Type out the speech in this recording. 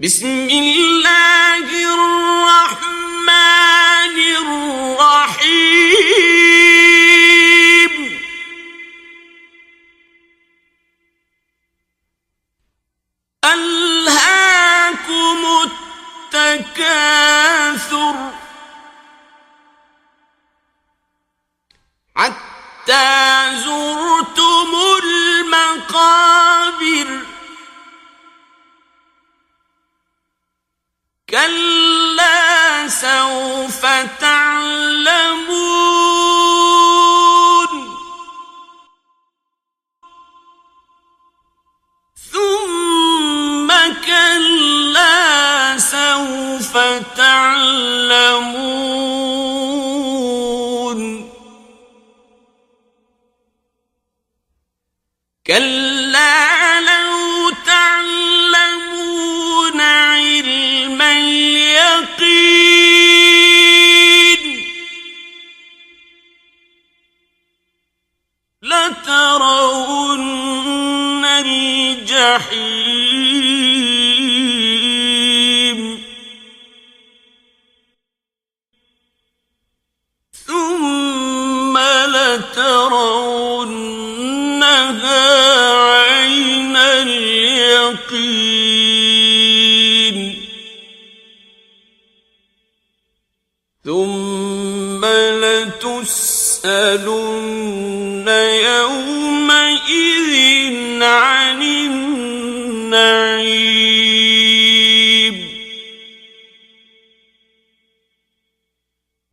بسم الله الرحمن الرحيم ألهاكم التكاثر حتى زرتم المقابر كلا سوف تعلمون ثم كلا سوف تعلمون كلا لو تعلمون علم اليقين لترون الجحيم ثم لترونها عين اليقين ثم لتسألن يوم